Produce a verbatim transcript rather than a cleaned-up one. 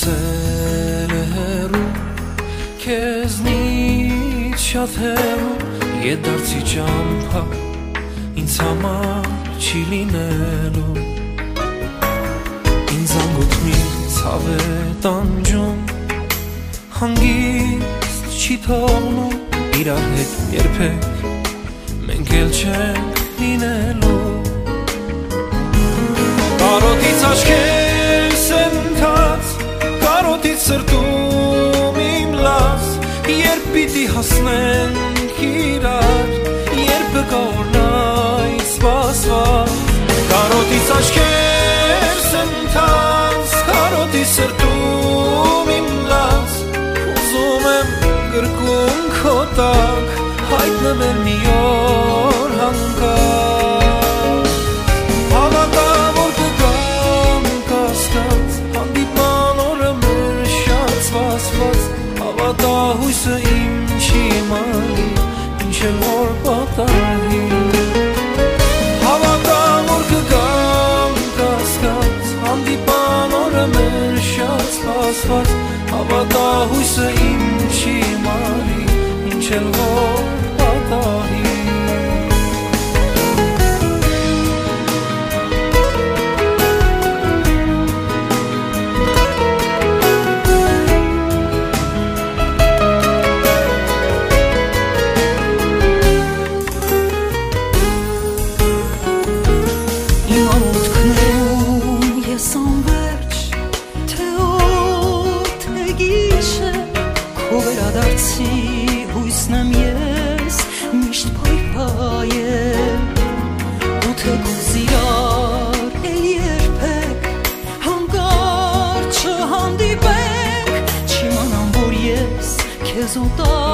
ասել է հեռու քեզնից շատ հեռու Ետ դարձի ճամփա ինձ համար չի լինելու Ինձ անգոտ մի ցավ է տանջում Հանգիստ չի թողնում իրար հետ երբեք Մենք էլ չենք լինելու Կարոտից աչքերս են ընթաց Կարոտից սրտում իմ լաց Երբ պիտի հասնենք իրար Երբ կգորնայ սպասված Կարոտից աչքերս են ընթաց Կարոտից սրտում իմ լաց Ուզում եմ գրկում քո տակ Հայտնվել մի օր հանկարծ Հավատա որ կգամ կասկած Հանդիպման օրը մեր շատ սպասված Հավատա հույսը իմ չի մալի Ինչ էլ որ պատահի Հավատա որ կգամ կասկած Հանդիպման օրը մեր շատ սպասված Հավատա հույսը իմ չի մալի Ինչ էլ որ պատահի Հույսն եմ ես միշտ պայպայել ու թեկուզ իրար էլ երբեք հանկարծ չհանդիպենք Չիմանամ որ ես քեզ օտար